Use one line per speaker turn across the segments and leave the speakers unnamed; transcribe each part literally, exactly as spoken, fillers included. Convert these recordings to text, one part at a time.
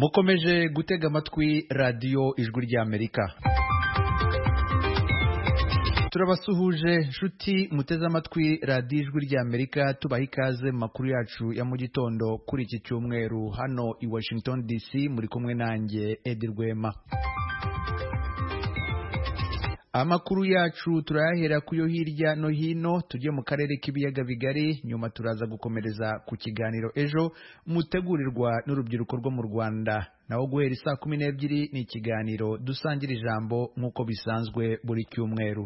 mukomeje gutega amatwi radiyo ijwi ry'Amerika. Turabasuhuje nshuti muteze amatwi radiyo ijwi ry'Amerika, tubaha ikaze mu makuru yacu ya mu gitondo kuri iki cyumweru hano i Washington D C. Muri kumwe nanjye Edi Rwema. Amakuru yacu turayahera kuyo hirya no hino, tujye mu karere k'ibiyaga bigari, nyuma turaza gukomereza ku kiganiro ejo mutegurirwa n'urubyiruko rwo mu Rwanda. Naho guhera saa kumi n'ebyiri ni ikiganiro dusangira ijambo nk'uko bisanzwe buri cyumweru.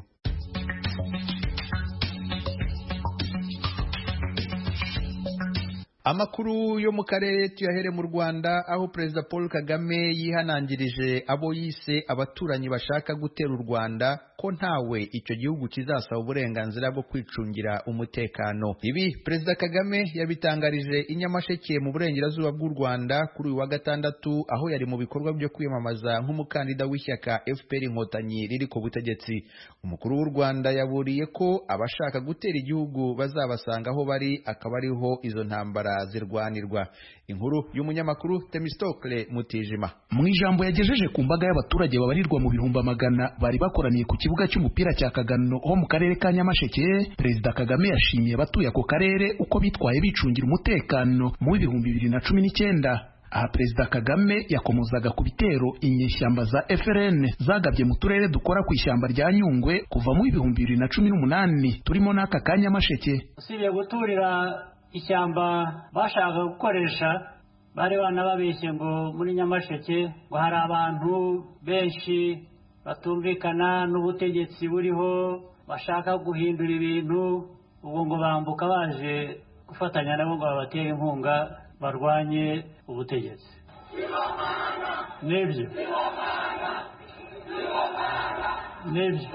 Amakuru yo mu karere tuyahere mu Rwanda, aho Perezida Paul Kagame yihanangirije abo yise abaturanyi bashaka gutera u Rwanda ko ntawe icyo gihugu kizasaba uburenganzira bwo kwicungira umutekano. Ibi Perezida Kagame yabitangarije i Nyamasheke mu burengerazuba bw'u Rwanda kuri uyu wa gatandatu, aho yari mu bikorwa byo kwiyamamaza nk'umukandida w'ishyaka F P R Inkotanyi riri ku butegetsi. Umukuru w'u Rwanda yaburiye ko abashaka gutera igihugu bazabasanga aho bari, akaba ariho izo ntambara zirwanirwa. Inkuru y'umunyamakuru Temistokle Mutijima.
Mu ijambo yagejeje ku mbaga y'abaturage babarirwa mu bihumbi magana bari bakoraniye ku kibuga cy'umupira cya Kagano ho mu karere ka Nyamasheke, Perezida Kagame yashimiye abatuye ako karere uko bitwaye bicungira umutekano mu bihumbi bibiri na cumi n'icyenda. Aha Perezida Kagame yakomozaga ku bitero inyeshyamba za F R N zagabye mu turere dukora ku ishyamba rya Nyungwe kuva mu bihumbi bibiri na cumi n'umunani turimo n'aka ka Nyamasheke.
Usibye guturira ishyamba bashaka gukoresha, bari banababeshye ngo muri Nyamasheke ngo hari abantu benshi batumvikana n'ubutegetsi buriho bashaka guhindura ibintu, ubu ngo bambuka baje gufatanya nabo ngo babatere inkunga barwanye ubutegetsi. Nibyo nibyo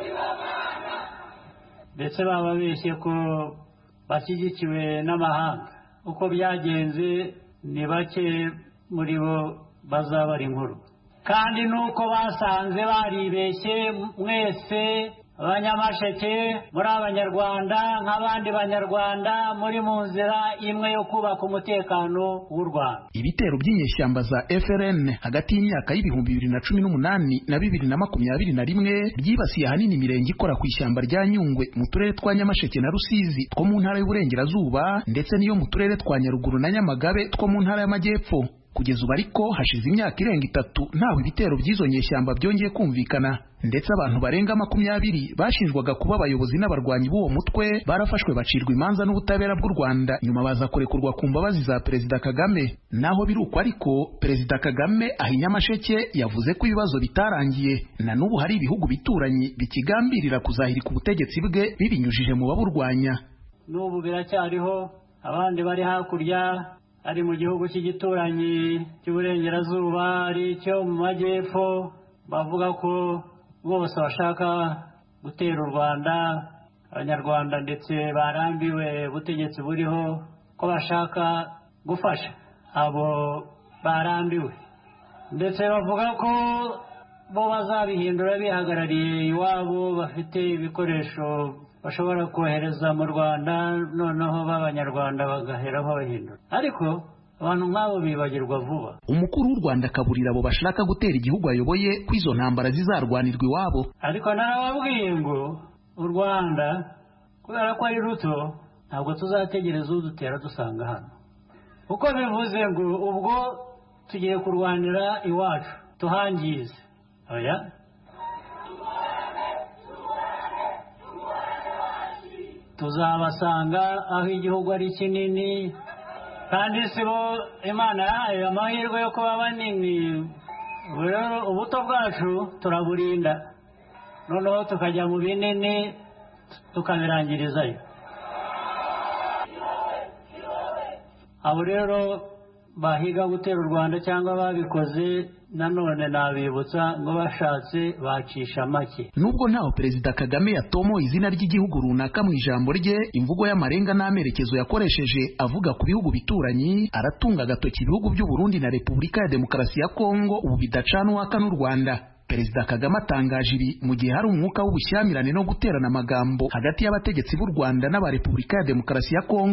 ndetse bababeshye ko bashyigikiwe n'amahanga. Uko byagenze ni bake muri bo bazabara inkuru, kandi nuko basanze baribeshye. Mwese Abanyamasheke muri Abanyarwanda nk'abandi Banyarwanda muri mu nzira imwe yo kubaka umutekano w'u Rwanda.
Ibitero by'inyeshyamba za F R N hagati y'imyaka y'ibihumbi bibiri na cumi n'umunani na bibiri na makumyabiri na rimwe byibasiye ahanini imirenge ikora ku ishyamba rya Nyungwe mu turere twa Nyamasheke na Rusizi two mu ntara y'Uburengerazuba, ndetse n'iyo mu turere twa Nyaruguru na Nyamagabe two mu ntara y'Amajyepfo. Kugeza ubu ariko hashize imyaka irenga itatu ntaho ibitero by'izo nyeshyamba byongeye kumvikana, ndetse abantu barenga makumyabiri bashinjwaga kuba abayobozi n'abarwanyi b'uwo mutwe barafashwe bacirwa imanza n'ubutabera bw'u Rwanda, nyuma baza kurekurwa ku mbabazi za Perezida Kagame. Naho biruko ariko Perezida Kagame ahi Nyamasheke yavuze ko ibibazo bitarangiye, na n'ubu hari ibihugu bituranyi bikigambirira kuzahirika ubutegetsi bwe bibinyujije mu baburwanya.
N'ubu biracyariho abandi bari hakurya, ari mu gihugu cy'igituranyi cy'uburengerazuba, ari cyo mu majyepfo, bavuga ko bose bashaka gutera u Rwanda. Abanyarwanda ndetse barambiwe ubutegetsi buriho, ko bashaka gufasha abo barambiwe, ndetse bavuga ko bo bazabihindura bihagarariye iwabo, bafite ibikoresho bashobora kohereza mu Rwanda, noneho b'Abanyarwanda bagaheraho bahindura. Ariko abantu nk'abo bibagirwa vuba.
Umukuru w'u Rwanda akaburira abo bashaka gutera igihugu ayoboye ko izo ntambara zizarwanirwa iwabo.
Ariko narababwiye ngo u Rwanda kubera ko ari ruto, ntabwo tuzategereza udutera dusanga hano, kuko bivuze ngo ubwo tugiye kurwanira iwacu tuhangize. Oya, tuzabasanga aho igihugu ari kinini, kandi si bo Imana yahaye amahirwe yo kuba banini. Rero ubuto bwacu turaburinda, noneho tukajya mu binini tukabirangirizayo. Abo rero bahiga gutera u Rwanda cyangwa babikoze, nanone nabibutsa ngo bashatse bacisha make.
Nubwo ntaho Perezida Kagame yatomo izina ry'igihugu runaka mu ijambo rye, imvugo y'amarenga n'amerekezo yakoresheje avuga ku bihugu bituranyi, aratunga agatoki ibihugu by'u Burundi na Repubulika ya Demokarasi ya Kongo ubu bidacana uwaka n'u Rwanda. Perezida Kagame atangaje ibi mu gihe hari umwuka w'ubushyamirane no guterana amagambo hagati y'abategetsi b'u Rwanda n'aba Repubulika ya Demokarasi ya Kongo.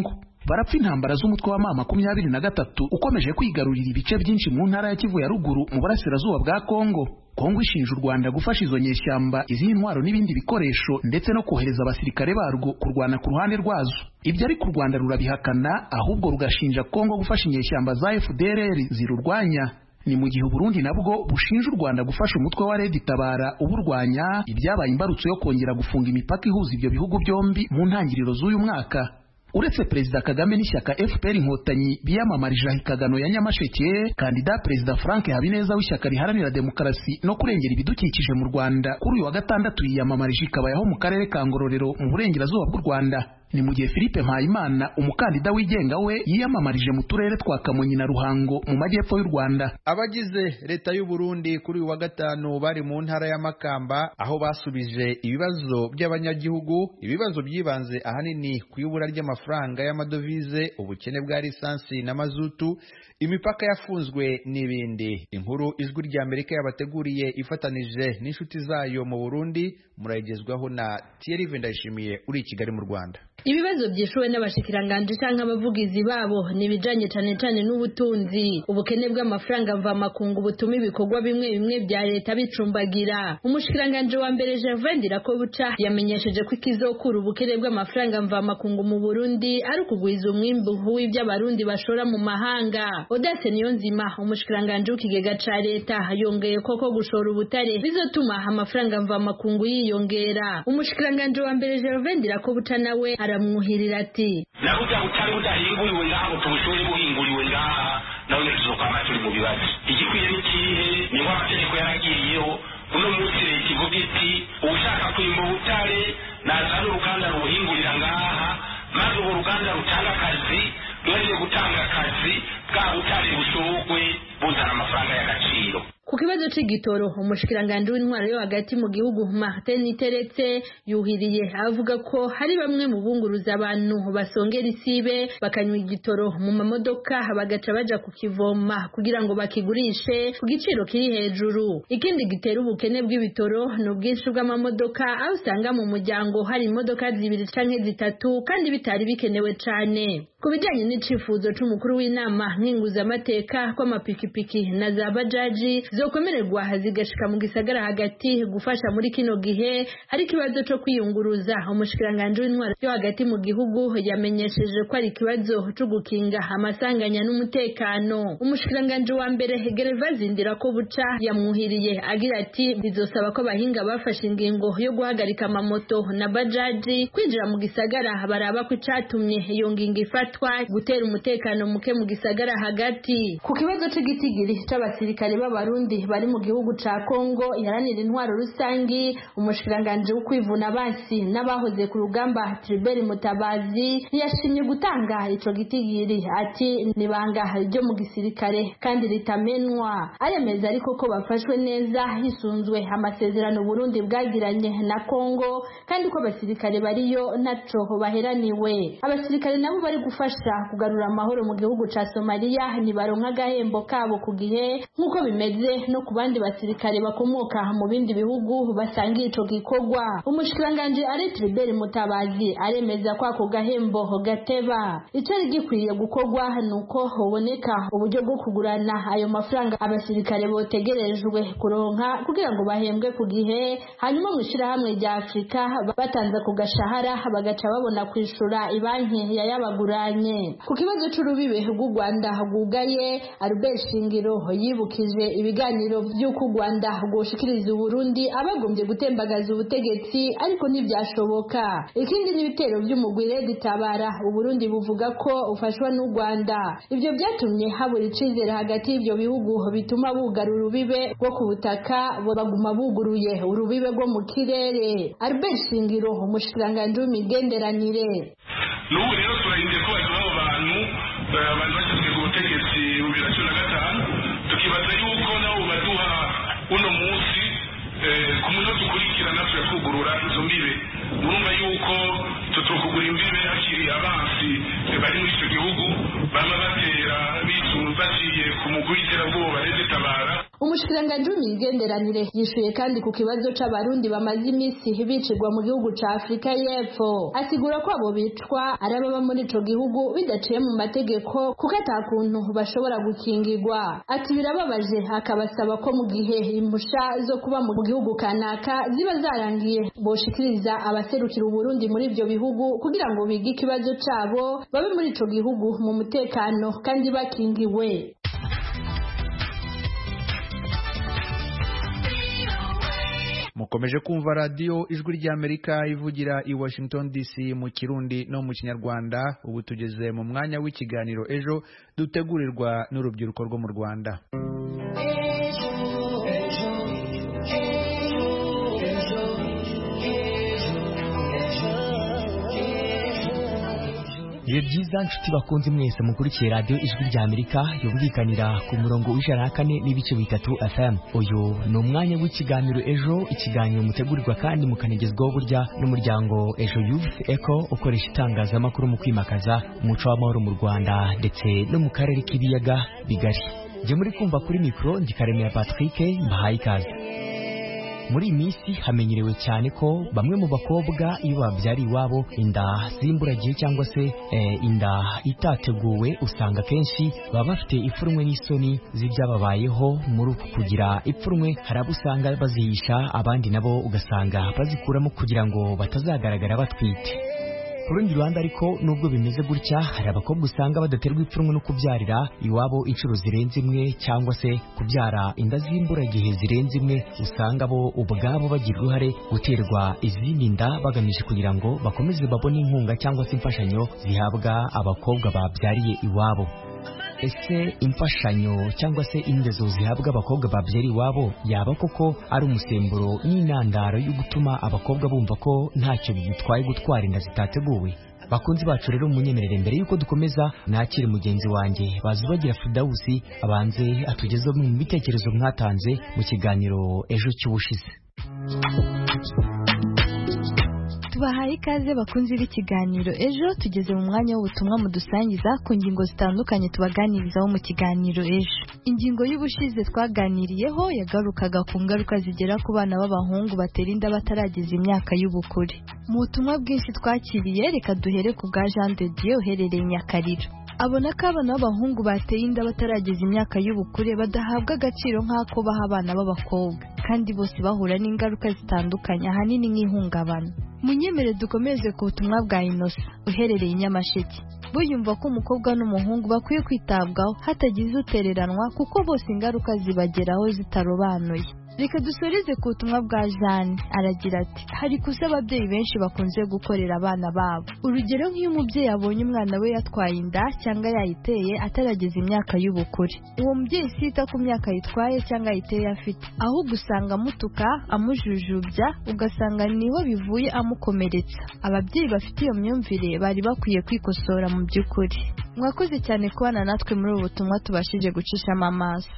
barapfa intambara z'umutwe wa mama makumyabiri na gatatu ukomeje kwigarurira ibice byinshi mu ntara ya Kivu ya ruguru mu burasirazuba bwa Kongo. Kongo ishinja u Rwanda gufasha izo nyeshyamba izihe intwaro n'ibindi bikoresho ndetse no kohereza abasirikare barwo kurwana ku ruhande rwazo. Ibyo ariko u Rwanda rurabihakana, ahubwo rugashinja Kongo gufasha inyeshyamba za F D L R zirurwanya. Ni mu gihe Burundi nabwo bushinja u Rwanda gufasha umutwe wa Red Tabara uburwanya, ibyabaye imbarutso yo kongera gufunga imipaka ihuza ibyo bihugu byombi mu ntangiriro z'uyu mwaka. Uretse Perezida Kagame n'ishyaka F P R Inkotanyi biyamamarije ahikagano ya Nyamasheke, kandida Perezida Frank Habineza w'ishyaka riharanira demokarasi no kurengera ibidukikije mu Rwanda kuri uyu wa gatandatu yiyamamarije ikabayaho mu karere ka Ngororero mu burengerazuba bw'u Rwanda. Ni mu gihe Philippe Mpayimana umukandida wigenga we yiyamamarije mu turere twa Kamonyi na Ruhango mu majyepfo y'u Rwanda.
Abagize leta y'u Burundi kuri uyu wa gatanu bari mu ntara ya Makamba aho basubije ibibazo by'abanyagihugu, ibibazo byibanze ahanini ku ibura ry'amafaranga y'amadovize, ubukene bwa lisansi na mazutu, imipaka yafunzwe n'ibindi. Inkuru ijwi rya Amerika yabateguriye ifatanije n'inshuti zayo mu Burundi, murayigezwaho na Thierry Vendayishimiye uri i Kigali mu Rwanda.
Ibibazo byishuwe n'abashikiranganje canke abavugizi babo nibijanye cane cane n'ubutunzi, ubukene bw'amafaranga mva makungu butuma ibikorwa bimwe bimwe bya leta bicumbagira. Umushikiranganje wa mbere Gervais Ndirakobuca yamenyesheje ko ikizokura ubukene bw'amafaranga mva makungu mu Burundi ari ukugwiza umwimbu w'iby'abarundi bashora mu mahanga. Odase Niyonzima umushikiranganje w'ikigega ca leta yongeye koko gushora ubutare bizotuma amafaranga mva makungu yiyongera. Umushikiranganje wa mbere Gervais Ndirakobuca nawe aramwuhirira ati
nabuja utari budahinguriwe ngaho tubushoye buhinguriwe ngaha nawe tuzokwama turi mu bibazo. Igikwiye n'ikihe ni wa amategeko yaragiriyeho uno munsi leta ivuga iti ushaka kwimba ubutare nazana uruganda rubuhingurira ngaha, maze urwo ruganda rutanga akazi, rwongeye gutanga akazi, bwa butare bushorwe buzana amafaranga y'agaciro.
Ku kibazo c'igitoro umushikiranganje w'intwaro yo hagati mu gihugu Martin Niteretse yuhiriye avuga ko hari bamwe mu bunguruza abantu basongera isibe bakanywa igitoro mu mamodoka bagaca baja kukivoma kugira ngo bakigurishe ku giciro kiri hejuru. Ikindi gitera ubukene bw'ibitoro no bwinshi bw'amamodoka, aho usanga mu muryango hari imodoka zibiri canke zitatu kandi bitari bikenewe cane. Ku bijanye n'icifuzo c'umukuru w'inama nkinguza amateka kwa mapikipiki na za bajaji zokomererwa zigashika mu gisagara hagati gufasha muri kino gihe hari kibazo cyo kwiyunguruza, umushikiranganje w'intwaro yo hagati mu gihugu yamenyesheje ko ari kibazo cyo gukinga amasanganya n'umutekano. Umushikiranganje wa mbere Gervais Ndirakobuca yamwuhiriye agira ati bizosaba ko abahinga bafashe ingingo yo guhagarika amamoto na bajaji kwinjira mu gisagara baraba ko icatumye iyo ngingo ifatwa gutera umutekano muke mu gisagara hagati. Ku kibazo cy'igitigiri c'abasirikare b'abarundi bari mu gihugu ca Kongo yaranira intwaro rusangi, umushikiranganje w'ukwivuna basi n'abahoze ku rugamba Tribert Mutabazi yashimye gutanga ico gitigiri ati nibanga ryo mu gisirikare kandi ritamenwa. Aremeza ariko ko bafashwe neza hisunzwe amasezerano Burundi bwagiranye na Kongo kandi ko abasirikare bariyo naco baheraniwe. Abasirikare nabo bari gufasha kugarura amahoro mu gihugu ca Somalia nibaronka agahembo kabo ku gihe nkuko bimeze no ku bandi basirikare bakomoka mu bindi bihugu basangiye ico gikorwa. Umushikiranganje ari Tribert Mutabazi aremeza ko ako gahembo gateba. Icari gikwiye gukorwa nuko hoboneka uburyo bwo kugurana ayo mafaranga abasirikare botegerejwe kuronka kugira ngo bahembwe ku gihe, hanyuma mwishira hamwe rya Afrika batanza ku gashahara bagaca babona kwishura ibanki ya yabaguranye. Ku kibazo c'urubibe rw'u Rwanda rwugaye, Albert Shingiro yibukije ibiganiro by'uko u Rwanda rwoshikiriza Burundi abagombye gutembagaza ubutegetsi ariko ntibyashoboka. Ikindi n'ibitero by'umugwi Red Tabara Burundi buvuga ko ufashwa n'u Rwanda. Ibyo byatumye habura icizere hagati y'ibyo bihugu bituma bugara urubibe rwo ku butaka baguma buguruye urubibe rwo mu kirere. Albert Shingiro umushikiranganje w'imigenderanire:
n'ubu rero turahindye ko abo bantu abantu bashyizwe ku butegetsi mu bibiri na cumi na gatanu tukibaza yuko nabo baduha uno munsi ku munsi ukurikira natwe kugurura izo mbibe. Murumva yuko tutukugura imbibe hakiri abansi bari muri icyo gihugu bama batera bisunze baciye ku mugwi w'iterabwoba Red Tabara.
Umushikiranganje umushikiranganji w'imigenderanire yishuye kandi ku kibazo c'abarundi bamaze imisi bicirwa mu gihugu ca Afrika y'Epfo. Asigura ko abo bicwa ari ababa muri ico gihugu bidaciye mu mategeko kuko atakuntu bashobora gukingirwa. Ati birababaje, akabasaba ko mu gihe impusha zo kuba mu gihugu kanaka ziba zarangiye boshikiriza abaserukira Uburundi muri ivyo bihugu kugira ngo bige ikibazo cabo babe muri ico gihugu mu mutekano kandi bakingiwe.
Mukomeje kumva radio Ijwi ry'Amerika ivugira i Washington D C mu Kirundi no mu Kinyarwanda. Ubu tugeze mu mwanya w'ikiganiro ejo dutegurirwa n'urubyiruko rwo mu Rwanda.
Iyo byiza nshuti bakunze mwese mukurikiye radio Ijwi ry'Amerika yumvikanira ku murongo w'ijana na kane n'ibice bitatu F M. Uyu ni umwanya w'ikiganiro ejo, ikiganiro mutegurirwa kandi mukanegezwaho burya n'umuryango Ejo Youth Echo ukoresha itangazamakuru mu kwimakaza umuco w'amahoro mu Rwanda ndetse no mu karere k'ibiyaga bigari. Je muri kumva kuri mikro ndikaremera Patrick mbahaye ikaze. Muri iyi minsi hamenyerewe cyane ko bamwe mu bakobwa iyo babyariye iwabo inda z'imburagihe cyangwa se e, inda itateguwe usanga kenshi baba bafite ipfunwe n'isoni z'ibyababayeho. Muri uku kugira ipfunwe hari abo usanga bazihisha, abandi nabo ugasanga bazikuramo kugira ngo batazagaragara batwite. Ku rundi ruhande ariko nubwo bimeze gutya, hari abakobwa usanga badaterwa ipfunwe no kubyarira iwabo inshuro zirenze imwe cyangwa se kubyara inda z'imburagihe zirenze imwe, usanga bo ubwabo bagira uruhare guterwa izindi nda bagamije kugira ngo bakomeze babone inkunga cyangwa se imfashanyo zihabwa abakobwa babyariye iwabo. Ese imfashanyo cyangwa se indezo zihabwa abakobwa babyariye iwabo yaba koko ari umusemburo n'intandaro yo gutuma abakobwa bumva ko ntacyo bitwaye gutwara inda zitateguwe? Bakunzi bacu rero munyemerere mbere yuko dukomeza nakire mugenzi wanjye Bazubagira Fidausi abanze atugezeho mu bitekerezo mwatanze mu kiganiro ejo cy'ubushize.
Tubahaye ikaze bakunzi b'ikiganiro ejo, tugeze mu mwanya w'ubutumwa mudusangiza ku ngingo zitandukanye tubaganirizaho mu kiganiro ejo. Ingingo y'ubushize twaganiriyeho yagarukaga ku ngaruka zigera ku bana b'abahungu batera inda batarageza imyaka y'ubukure. Mu butumwa bwinshi twakiriye, reka duhere ku bwa Jean de Dieu uherereye Nyakariro. Abona ko abana b'abahungu bateye inda batarageza imyaka y'ubukure badahabwa agaciro nk'ako baha abana b'abakobwa, kandi bose bahura n'ingaruka zitandukanye ahanini nk'ihungabana. Munyemere dukomeze ku butumwa bwa Innocent uherereye Nyamasheke. Bo yumva ko umukobwa n'umuhungu bakwiye kwitabwaho hatagize utereranwa kuko bose ingaruka zibageraho zitarobanuye. Reka dusoreze ku butumwa bwa Jeanne, aragira ati hari kusa ababyeyi benshi bakunze gukorera abana babo. Urugero nk'iyo umubyeyi abonye umwana we yatwaye inda cyangwa yayiteye atarageza imyaka y'ubukure, uwo mubyeyi sita ku myaka yitwaye cyangwa yayiteye afite, ahubwo usanga amutuka amujujubya, ugasanga niho bivuye amukomeretsa. Ababyeyi bafite iyo myumvire bari bakwiye kwikosora mu by'ukuri. Mwakoze cyane kubana natwe muri ubu butumwa tubashije gucishamo amaso.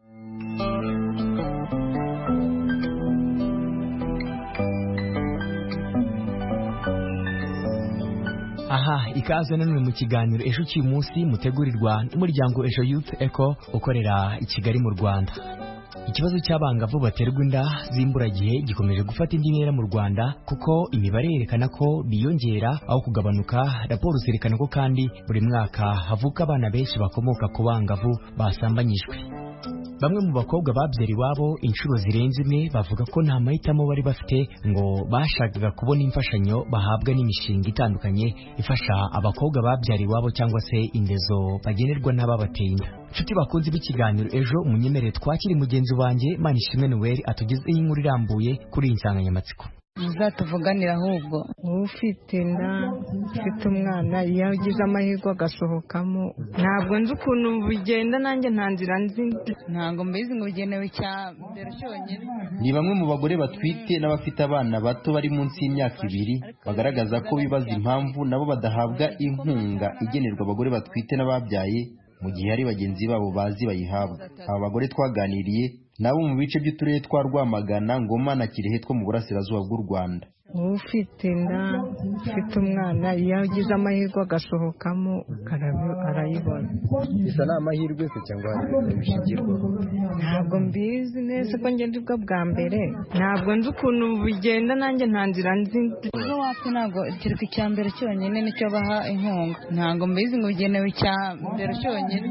Aha, ikaze nanone mu kiganiro ejo cy'uyu munsi mutegurirwa n'umuryango Ejo Youth Echo ukorera i Kigali mu Rwanda. Ikibazo cy'abangavu baterwa inda z'imburagihe gikomeje gufata indi ntera mu Rwanda kuko imibare yerekana ko biyongera aho kugabanuka. Raporo zerekana ko kandi buri mwaka havuka abana benshi bakomoka ku bangavu basambanyijwe. Bamwe mu bakobwa babyara iwabo inshuro zirenze imwe bavuga ko nta mahitamo bari bafite ngo bashakaga kubona imfashanyo bahabwa n'imishinga itandukanye ifasha abakobwa babyara iwabo cyangwa se indezo bagenerwa n'ababateye inda. Nshuti bakunze b'ikiganiro ejo, munyemerere twakiri mugenzi wanjye Manishimwe Noel atugezeho inkuru irambuye kuri iyi nsanganyamatsiko.
Muzatuvuganira ahubwo ufite inda ufite umwana yagize amahirwe agasohokamo, ntabwo nzi ukuntu bigenda, nanjye nta nzira nzi, ntabwo mbizi ngo bigenewe cyambere cyonyine.
Ni bamwe mu bagore batwite n'abafite abana bato bari munsi y'imyaka ibiri bagaragaza ko bibaza impamvu nabo badahabwa inkunga igenerwa abagore batwite n'ababyaye mu gihe hari bagenzi babo bazi bayihabwa. Aba bagore twaganiriye nabo mu bice by'uturere twa Rwamagana, Ngoma na Kirehe two mu burasirazuba bw'u Rwanda.
ufite inda ufite umwana iyo agize amahirwe agasohokamo arayibona.
Bisa ni amahirwe se cyangwa hari ibishingirwa?
Ntabwo mbizi neza ko ngende ubwo bwa mbere, ntabwo nzi ukuntu bigenda, nanjye nta nzira nzi.
Ubwo wapi ntabwo kiriko icya mbere cyonyine nicyo baha inkunga, ntabwo mbizi ngo bigenewe icya mbere cyonyine.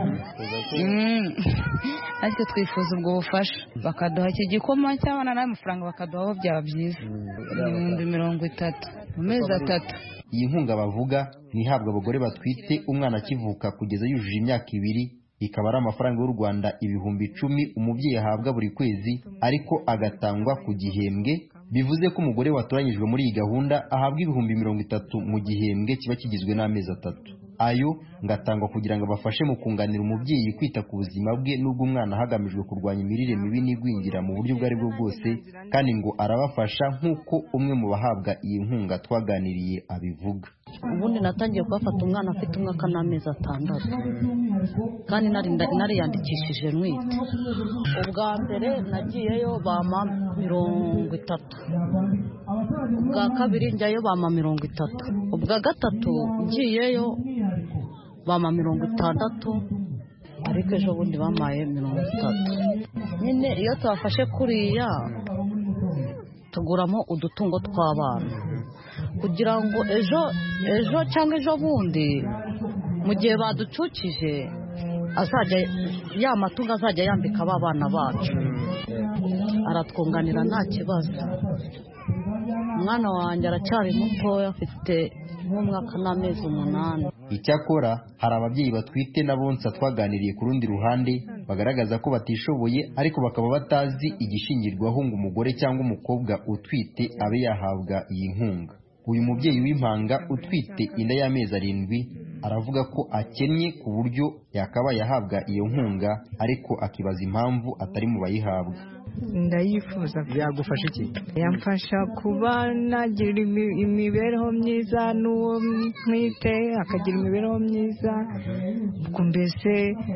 Ariko twifuza ubwo bufasha bakaduha iki gikoma cy'abana n'amafaranga bakaduha aho byaba byiza. Ibihumbi mirongo itatu mu mezi atatu.
Iyi nkunga bavuga ni ihabwa abagore batwite umwana akivuka kugeza yujuje imyaka ibiri, ikaba ari amafaranga y'u Rwanda ibihumbi icumi umubyeyi ahabwa buri kwezi, ariko agatangwa ku gihembwe. Bivuze ko umugore watoranyijwe muri iyi gahunda ahabwa ibihumbi mirongo itatu mu gihembwe kiba kigizwe n'amezi atatu. Ayo ngatangwa kugira ngo bafashe mu kunganira umubyeyi kwita ku buzima bwe n'ubw'umwana hagamijwe kurwanya imirire mibi n'igwingira mu buryo ubwo ari bwo bwose, kandi ngo arabafasha nk'uko umwe mu bahabwa iyi nkunga twaganiriye abivuga.
Ubundi natangiye kubafata umwana afite umwaka n'amezi atandatu, kandi nariyandikishije nwite. Ubwa mbere nagiyeyo bama mirongo itatu, ubwa kabiri njyayo bama mirongo itatu, ubwa gatatu ngiyeyo bama mirongo itandatu, ariko ejo bundi bamaye mirongo itatu. Nyine iyo tubafashe kuriya tuguramo udutungo tw'abana kugira ngo ejo ejo cyangwa ejo bundi mu gihe baducukije azajya ya matungo azajya yambika aba bana bacu, aratwunganira nta kibazo. Umwana wanjye aracyari mutoya, afite nk'umwaka n'amezi umunani.
Icyakora hari ababyeyi batwite n'abonsa twaganiriye ku rundi ruhande bagaragaza ko batishoboye, ariko bakaba batazi igishingirwaho ngo umugore cyangwa umukobwa utwite abe yahabwa iyi nkunga. Uyu mubyeyi w'impanga utwite inda y'amezi arindwi aravuga ko akennye ku buryo yakabaye ahabwa iyo nkunga, ariko akibaza impamvu atari mu bayihabwa.
Ndayifuza.
Yagufasha iki?
Yamfasha kuba nagira imibereho myiza, n'uwo mwite akagira imibereho myiza, ubwo mbese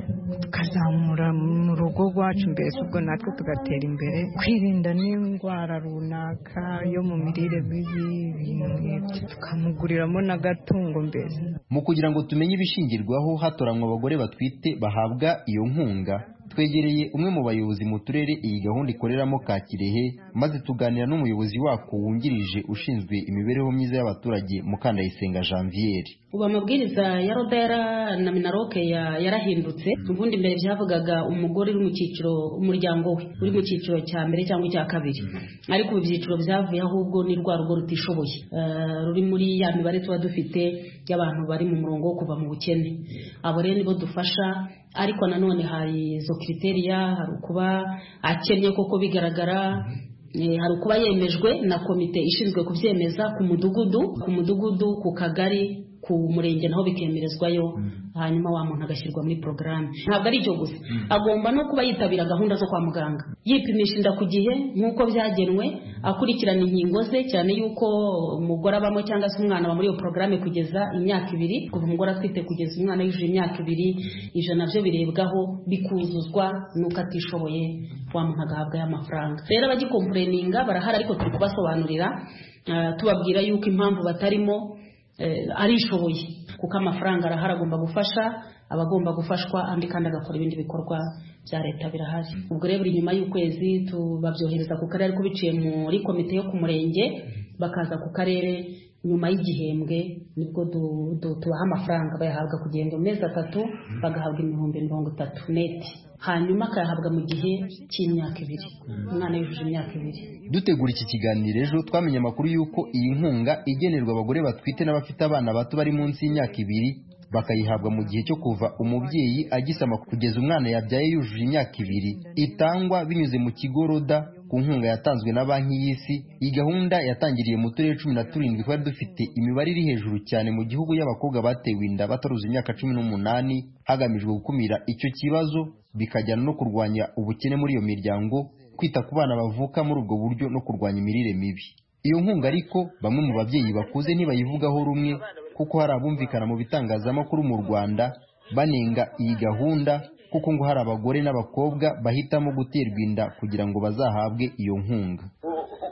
tukazamura mu rugo rwacu, mbese ubwo natwe tugatera imbere, kwirinda n'indwara runaka yo mu mirire mibi, ibintu nk'ibyo tukamuguriramo n'agatungo. Mbese
mu kugira ngo tumenye ibishingirwaho hatoranywa abagore batwite bahabwa iyo nkunga, twegereye umwe mu bayobozi mu turere iyi gahunda ikoreramo ka Kirehe, maze tuganira n'umuyobozi wako wungirije ushinzwe imibereho myiza y'abaturage Mukandayisenga Janvier.
Ubu amabwiriza ya Rodera na Minaroke yarahindutse. Ubundi mbere byavugaga umugore uri mu cyiciro, umuryango we uri mu cyiciro cya mbere cyangwa icya kabiri, ariko ubu ibyiciro byavuye ahubwo ni rwa rugo rutishoboye ruri muri ya mibare tuba dufite y'abantu bari mu murongo wo kuva mu bukene. Abo rero nibo dufasha, ariko nanone hari izo kriteriya, hari ukuba akennye koko bigaragara, hari ukuba yemejwe na komite ishinzwe kubyemeza ku mudugudu ku mudugudu ku kagari ku murenge naho bikemerezwayo, hanyuma wa muntu agashyirwa muri porogaramu. Ntabwo ari icyo gusa, agomba no kuba yitabira gahunda zo kwa muganga, yipimisha inda ku gihe nk'uko byagenwe, akurikirana inkingo ze, cyane yuko umugore abamo cyangwa se umwana aba muri iyo porogaramu kugeza imyaka ibiri, kuva umugore atwite kugeza umwana yujuje imyaka ibiri. Ivyo navyo birebwaho bikuzuzwa, nuko atishoboye wa muntu agahabwa y'amafaranga. Rero abagikompureninga barahari, ariko turi kubasobanurira uh, tubabwira yuko impamvu batarimo arishoboye, kuko amafaranga arahari agomba gufasha abagomba gufashwa, andi kandi agakora ibindi bikorwa bya leta birahari. Ubwo rero buri nyuma y'ukwezi tubabyohereza ku karere, ko biciye muri komite yo ku murenge bakaza ku karere nyuma y'igihembwe, nibwo tubaha amafaranga, bayahabwa ku gihembwe mu mezi atatu, bagahabwa ibihumbi mirongo itatu neti, hanyuma akayahabwa mu gihe cy'imyaka ibiri, umwana yujuje imyaka ibiri.
Dutegura iki kiganiro ejo twamenye amakuru y'uko iyi nkunga igenerwa abagore batwite n'abafite abana bato bari munsi y'imyaka ibiri, bakayihabwa mu gihe cyo kuva umubyeyi agisama kugeza umwana yabyaye yujuje imyaka ibiri, itangwa binyuze mu kigo Roda ku nkunga yatanzwe na banki y'isi. Iyi gahunda yatangiriye mu turere cumi na turindwi twari dufite imibare iri hejuru cyane mu gihugu y'abakobwa batewe inda bataruza imyaka cumi n'umunani, hagamijwe gukumira icyo kibazo, bikajyana no kurwanya ubukene muri iyo miryango, kwita ku bana bavuka muri ubwo buryo no kurwanya imirire mibi. Iyo nkunga ariko bamwe mu babyeyi bakuze ntibayivugaho rumwe, kuko hari abumvikana mu bitangazamakuru mu Rwanda banenga iyi gahunda, kuko ngo hari abagore n'abakobwa bahitamo guterwa inda kugira ngo bazahabwe iyo nkunga.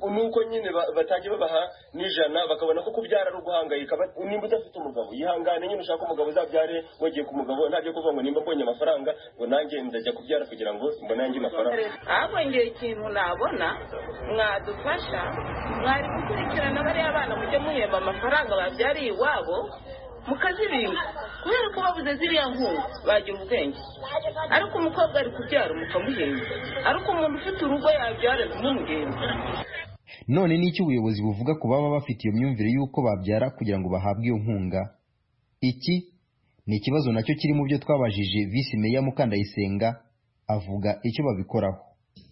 nuko nyine batajya babaha n'ijana bakabona ko kubyara ari uguhangayika. Nimba udafite umugabo yihangane nyine ushaka umugabo uzabyare wagiye ku mugabo, ntabyo kuvuga ngo nimba mbonye amafaranga ngo nanjye ndajya kubyara kugira ngo mbone nanjye amafaranga.
ahubwo ngiye ikintu nabona mwadufasha mwari gukurikirana bariya bana mujye muhemba amafaranga babyariye iwabo mukazirinda, kubera ko babuze ziriya nkunga bagira ubwenge. ariko umukobwa ari kubyara mukamuhemba, ariko umuntu ufite urugo yabyara ntumuhembe.
None n'iki ubuyobozi buvuga ku baba bafite iyo myumvire y'uko babyara kugira ngo bahabwe iyo nkunga? Iki ni ikibazo nacyo kiri mu byo twabajije Visi Meya Mukandayisenga, avuga icyo babikoraho.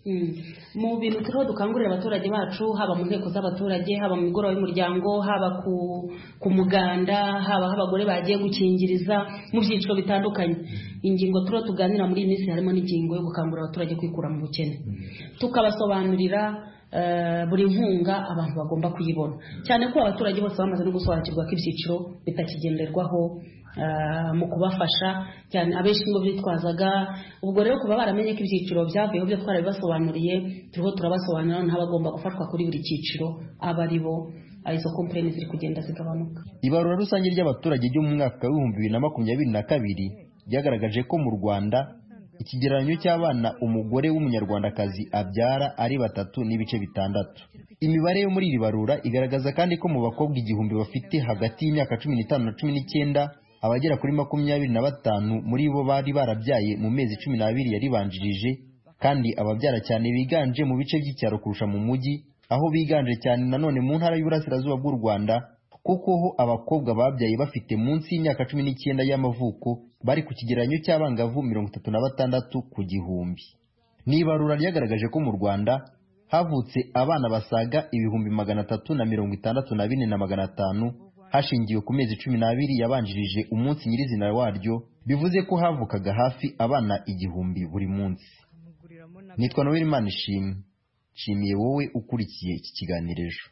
mu bintu turiho dukangurira abaturage bacu, haba mu nteko z'abaturage, haba mu migoroba y'umuryango, haba ku ku muganda, haba aho abagore bagiye gukingiriza, mu byiciro bitandukanye. Ingingo turiho tuganira muri iyi minsi harimo n'ingingo yo gukangurira abaturage kwikura mu bukene, tukabasobanurira buri nkunga abantu bagomba kuyibona, cyane ko abaturage bose bamaze no gusobanukirwa ko ibyiciro bitakigenderwaho mu kubafasha, cyane abenshi ngo bitwazaga. Ubwo rero kuba baramenye ko ibyiciro byavuyeho byo twarabibasobanuriye, turiho turabasobanurira naho bagomba gufashwa kuri buri cyiciro aba ari bo izo kompleni ziri kugenda zigabanuka.
Ibarura rusange ry'abaturage ryo mu mwaka w'ibihumbi bibiri na makumyabiri na kabiri ryagaragaje ko mu Rwanda ikigereranyo cy'abana umugore w'umunyarwandakazi abyara ari batatu n'ibice bitandatu. Imibare yo muri iri barura igaragaza kandi ko mu bakobwa igihumbi bafite hagati y'imyaka cumi n'itanu na cumi n'icyenda, abagera kuri makumyabiri na batanu muri bo bari barabyaye mu mezi cumi n'abiri yaribanjirije, kandi ababyara cyane biganje mu bice by'icyaro kurusha mu mujyi, aho biganje cyane nanone mu ntara y'Uburasirazuba bw'u Rwanda, kuko ho abakobwa babyaye bafite munsi y'imyaka cumi n'icyenda y'amavuko bari ku kigereranyo cy'abangavu mirongo itatu na batandatu ku gihumbi. N'ibarura ryagaragaje ko mu Rwanda havutse abana basaga ibihumbi magana atatu na mirongo itandatu na bine na magana atanu hashingiwe ku mezi cumi n'abiri yabanjirije umunsi nyirizina waryo, bivuze ko havukaga hafi abana igihumbi buri munsi. Nitwa Noel Manishimwe, nshimiye wowe ukurikiye iki kiganiro ejo.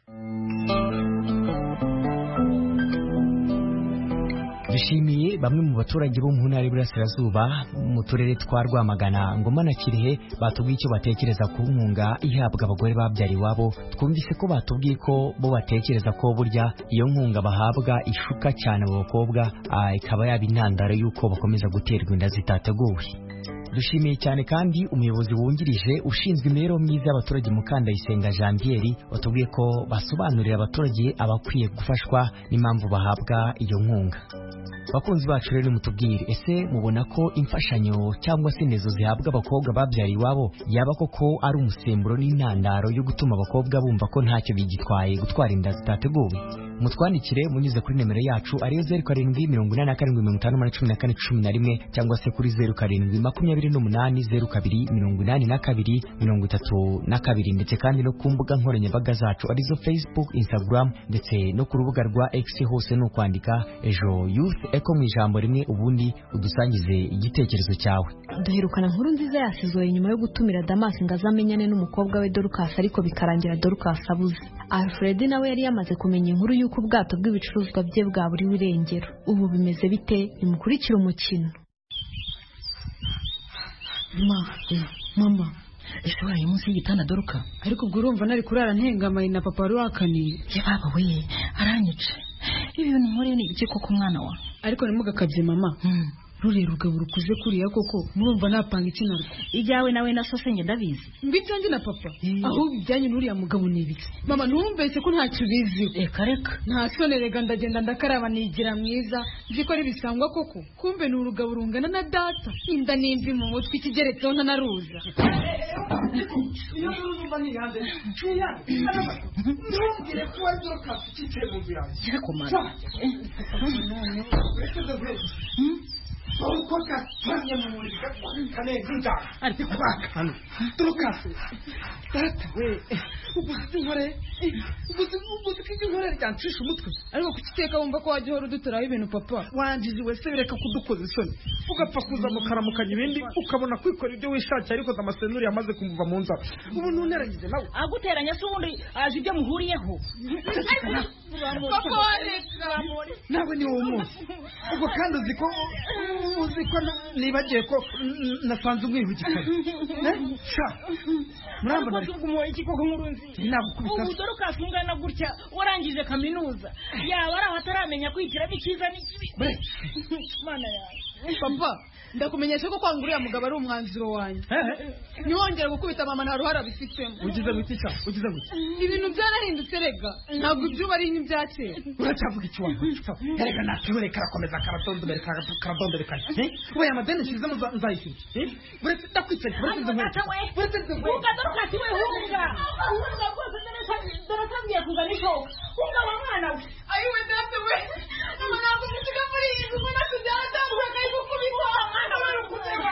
Dushimiye bamwe mu baturage bo mu ntara y'Iburasirazuba mu turere twa Rwamagana, Ngoma na Kirehe batubwiye icyo batekereza ku nkunga ihabwa abagore babyara iwabo. Twumvise ko batubwiye ko bo batekereza ko burya iyo nkunga bahabwa ishuka cyane abo bakobwa, ikaba yaba intandaro y'uko bakomeza guterwa inda zitateguwe. Dushimiye cyane kandi umuyobozi wungirije ushinzwe imibereho myiza y'abaturage Mukandayisenga Jean Pierre, watubwiye ko basobanurira abaturage abakwiye gufashwa n'impamvu bahabwa iyo nkunga. Bakunzi bacu rero mutubwire, ese mubona ko imfashanyo cyangwa se nezo zihabwa abakobwa babyara iwabo yaba koko ari umusemburo n'intandaro yo gutuma abakobwa bumva ko ntacyo bigitwaye gutwara inda zitateguwe? Mutwandikire munyuze kuri nimero yacu ariyo zeru karindwi mirongo inani na karindwi mirongo itanu na cumi na kane cumi na rimwe, cyangwa se kuri zeru karindwi makumyabiri n'umunani zeru kabiri mirongo inani na kabiri mirongo itatu na kabiri, ndetse kandi no ku mbuga nkoranyambaga zacu arizo Facebook, Instagram ndetse no ku rubuga rwa X, hose no kwandika Ejo Youth Eko mu ijambo rimwe, ubundi udusangize igitekerezo cyawe.
Duherukana nkuru nziza yasizwe nyuma yo gutumira Damas ngo azamenyane n'umukobwa we Dorcas, ariko bikarangira Dorcas abuze. Alfred nawe yari yamaze kumenya inkuru y'uko ubwato bw'ibicuruzwa bye bwa buri wirengero. Ubu bimeze bite? Nimukurikira umukino.
Mama, ese waye munsi y'igitanda Dorcas?
Ariko ubwo urumva nari kurara ntengamaye na papa wari wakaniye.
Ye baba we, aranyice. Ibi ni nkore ni iki koko mwana wa?
Ariko nimugakabye mama. Hmm. Rurero ugabura ukuze kuriya koko, murumva napanga iki narwo?
Ijyawe nawe na sose nge ndabizi.
Mbitanje na papa. Aho bijyanye n'uriya mugabo nibiki? Mama ntumvese ko ntacyo bizi.
Eka reka.
Nta sone rega ndagenda ndakaraba nigira mwiza. Nzi ko ari bisangwa koko. Kumbe ni urugabo rungana na data. Inda nimbi mu mutwe ikigeretseho ntanaruza. Iyo urumva ni yande. Cyuya. Ntumbire ko ari Dorcas kicye mu nzira.
Yakomana.
Hmm? Uko katanya mu murika kane nda ariko bakana Dorcas data we ubuzi nkore ubuzi ubuzi k'inkore ryancisha umutwe, ariko kukiteka wumva ko wajya horo dutaraho ibintu papa wangize wese bireka kudukoza isoni ugapfa kuza mukaramukanya ibindi ukabona kwikora ibyo wishakiye, ariko amasenuri yamaze kumuva mu nzara. Ubu ntuneragize nawe
aguteranya se ubundi aje ibyo muhuriyeho.
ntabwo ni wowe munsi ubwo kandi uzi ko uzi ko nibagiye ko nasanze umwihugikanye sha murambona
umuha iki koko nk'urunzi ubu dore ukasungana gutya warangije kaminuza yaba ari aho ataramenya kwihitiramo icyiza n'ikibi mana yawe
papa ndakumenyesha ko kwanga uriya mugabo ari umwanzuro wanjye ntiwongere gukubita mama nta ruhara bifitemo
ugize gute cya ugize gute
ibintu byarahindutse rega ntabwo ibyuba ari nk'ibya kera
uracyavuga icyo wanga erega natwe karakomeza karadondobera karadondorekana we amadeni nshizemo nzayishyura uretse ndakwicaye uretse
ugadorokati we hunga hunga rwose daratangiye kuzana ishoka hunga wa mwana we
ayiwe data we mama ntabwo musiga muri iyi nzu mbona tujyana cyangwa ukayigukubita mwana we ukutega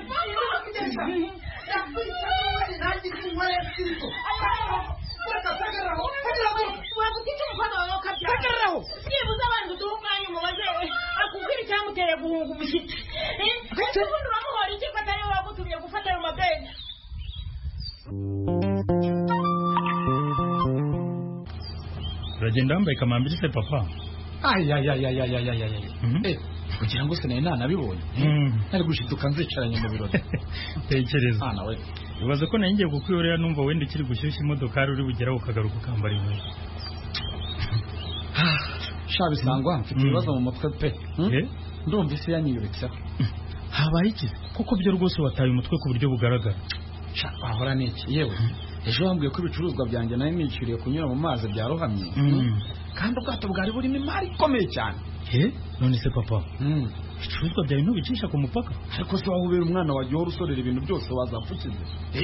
nibuze abantu duha umwanya umubaze akubwira icyamuteye guhunga umushyitsi ariko ubundi uramuhora iki ko atari we wagutumye gufata ayo mabenge
uragenda wambaye kamambiri se papa
ayayayayayayayay kugira ngo se nayo nanabibonye nari gushiduka nzicaranye mu birori
tekereza ubaze ko nayo ngiye kukwihorera numva wenda ukiri gushyushya imodokari uri bugeraho ukagaruka ukambara inkweto
sha bisangwa mfite ibibazo mu mutwe pe ndumva isi yanyiyuritseho
habaye iki kuko byo rwose wataye umutwe ku buryo bugaragara
sha wahora n'iki yewe ejo wambwiye ko ibicuruzwa byanjye nayo niciriye kunyura mu mazi byarohamye kandi ubwato bwari burimo imari ikomeye cyane
none se papa ibicuruzwa byawe ntubicisha ku mupaka
ariko se wahubera umwana wagiye uhora usorera ibintu byose wazapfukize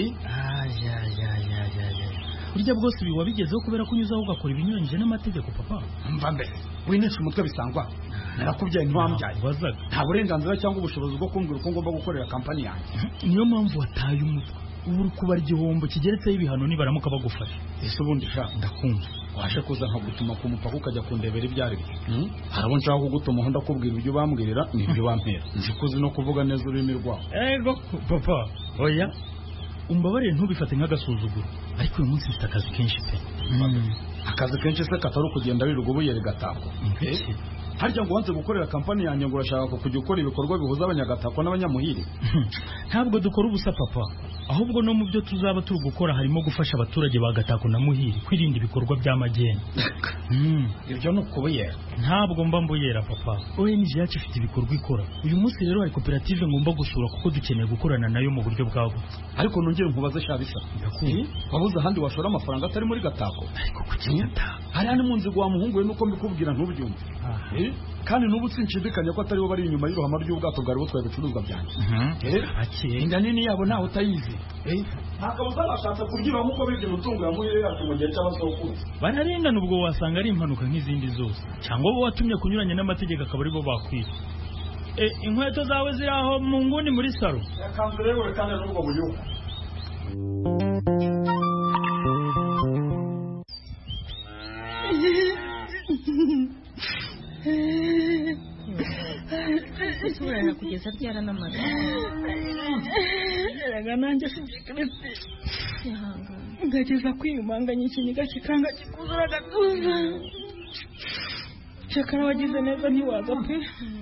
burya bwose ibi wabigezeho kubera ko unyuzaho ugakora ibinyuranyije n'amategeko papa
mva mbere winesha umutwe bisangwa narakubyaye ntiwambyaye nta burenganzira cyangwa ubushobozi bwo kumbwira uko ngomba gukorera kampani yanjye
niyo mpamvu wataye umutwe ubu uri kubara igihombo kigeretseho ibihano nibaramuka bagufasha
ese ubundi sha ndakumva waje kuza nkagutuma ku mupaka ukajya kundebera ibyo ari byo harabo nshaka kugutuma ndakubwira ibyo bambwirira n'ibyo bampera nzi kuzi no kuvuga neza ururimi rwawe
ego papa oya umbabarire ntubifate nk'agasuzuguro ariko uyu munsi mfite akazi kenshi pe
akazi kenshi se katari ukugenda wirirwa ubuyeri gatako harya ngo wanze gukorera kampani yanjye ngo urashaka kujya ukora ibikorwa bihuza abanyagatako n'abanyamuhiri
ntabwo dukora ubusa papa ahubwo no mu byo tuzaba turi gukora harimo gufasha abaturage ba Gatako na Muhiri kwirinda ibikorwa by'amageni
ibyo ni ukubuyera
ntabwo mba mbuyera papa O N G yacu ifite ibikorwa ikora uyu munsi rero hari koperative ngomba gusura kuko dukeneye gukorana nayo mu buryo bwabo
ariko nongere nkubaze shabisa wabuze ahandi washora amafaranga atari muri Gatako
ariko kukinyata
hariya ni mu nzi gwa muhungu we nuko mbikubwira ntubyumve kandi n'ubu sinshidikanya ko atari bo bari inyuma y'uruhama ry'ubwato bwari butwaye ibicuruzwa byanjye inda nini yabo ntawe utayizi ntakabuza bashatse kuryira nk'uko bibye umutungo yamuhire yacu mu gihe cy'abasokuruza
bararengana ubwo wasanga ari impanuka nk'izindi zose cyangwa bo watumye kunyuranya n'amategeko akaba ari bo bakwiye inkweto zawe ziri aho mu nguni muri saro
yakanze rero kandi n'ubwo buyuka
Sura kugeza ryara n'amara.
Yaraga nanjye sinzikretse. Ngageza kwiyumanganya ikiniga kikanga kikuzura gatuza. Shakara wagize neza ntiwaza pe.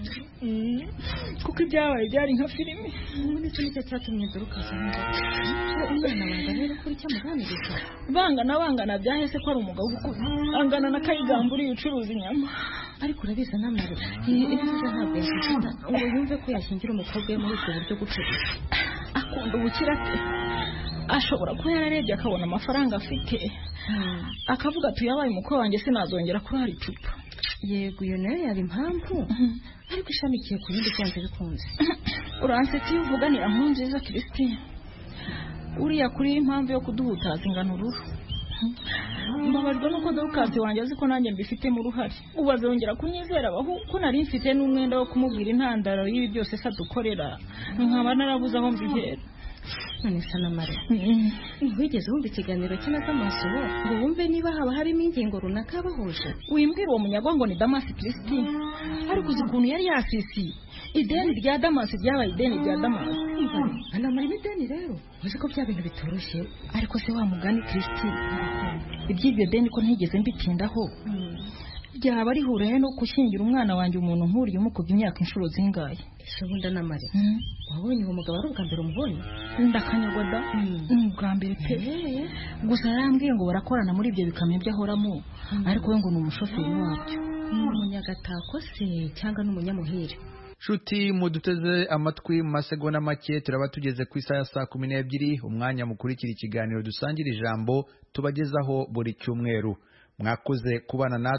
Kuko ibyabaye byari nka filime.
Nicyo nicyo cyatumye durukaza neza. Umwana banga rero kuri cyamuganiriza.
Bangana bangana byahese ko ari umugabo ukuze. Angana na Kayigamburi ucuruza inyama.
Ariko urabiza n'amaro ibiza ntabwo yakunda ngo yumve ko yashingira umukobwa we muri ubwo buryo gucuruza
akunda ubukira ate ashobora kuba yararebye akabona amafaranga afite akavuga ati yabaye umukwe wanjye sinazongera kurara icupa
yego iyo nayo yaba impamvu ariko ishamikiye ku bindi byanze bikunze
uransetse iyo uvuganira nkuru nziza Christine uriya kuri impamvu yo kuduhutaza ingano uruhu mbabajwe nuko Dorukasi wanjye azi ko nanjye mbifitemo uruhare ubu azongera kunyizera abaho ko nari mfite n'umwenda wo kumubwira intandaro y'ibi byose se adukorera nkaba narabuze aho mbihera
none se n'amara wigeze wumva ikiganiro cy'inaza amasoro ngo wumve niba haba harimo ingingo runaka bahuje
wimbwira uwo munyagwa ngo ni Damasi Christine ariko uzi ukuntu yari yasisiye ideni rya Damasi ryabaye ideni rya Damasi
anamara ideni rero uzi ko bya bintu bitoroshye
ariko se wa mugani Christine iby'ibyo deni ko ntigeze mbitindaho ryaba rihuriye no gushyingira umwana wanjye umuntu nk'uriye umukubye imyaka inshuro zingaye.
ese bundi na Mari wabonye uwo mugabo ari ubwa mbere umubonye?
Ndakanyagwa da ubwa mbere pe, gusa yarambwiye ngo barakorana muri ibyo bikamyo by'ahoramo, ariko we ngo ni umushoferi wabyo.
Umunyagatako se cyangwa n'umunyamuhire?
Shuti muduteze amatwi mu masegonda make turaba tugeze ku isaha ya saa kumi n'ebyiri, umwanya mukurikira ikiganiro dusangira ijambo tubagezaho buri cyumweru. Mwakoze kubana natwe.